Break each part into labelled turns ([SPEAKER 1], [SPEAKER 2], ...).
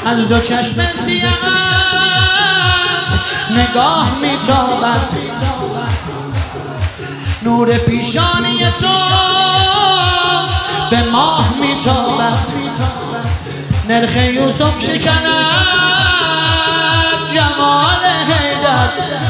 [SPEAKER 1] از دو چشم سیاهت نگاه میتابد، نور پیشانی تو به ماه میتابد، نرخ یوسف شکند جمال حیدر،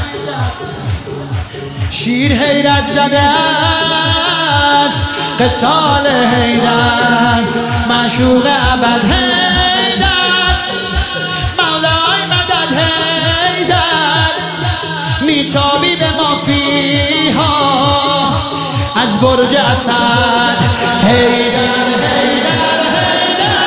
[SPEAKER 1] شیر حیرت زده است قتال حیدر، معشوق ابد حیدر، مولای مدد حیدر، میتابی به مافیها از برج اسد حیدر حیدر حیدر،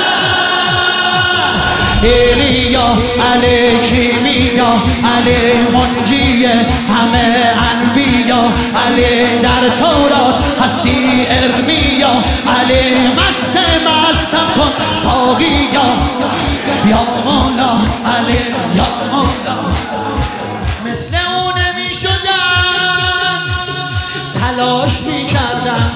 [SPEAKER 1] ایلیا علی کیمیا علی منجی همه انبیا، علی در تورات هستی ارمیا، علی مستم کن ساقیا، یا مولا علی یا مولا. مثل اون نمی شدن تلاش می کردن،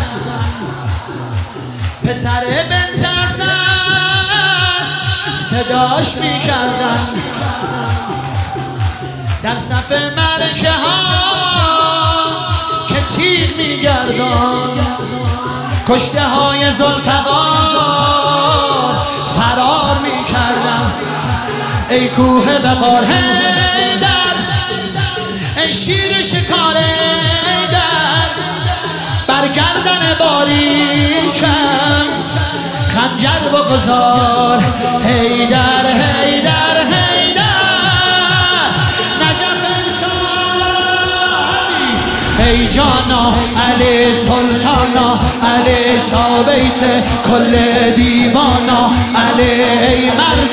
[SPEAKER 1] پسر بنت حسن صداش می کردن، در صف مرکه ها که تیغ می گردان، کشته های ذوالفقار فرار می کردن. ای کوه وقار حیدر، ای شیر شکار حیدر، بر گردن باریکم خنجر بگذار حیدر حیدر حیدر، نجف شادی ای جانا علی سلطانا، علی شابیت کل دیوانا، علی ای مرد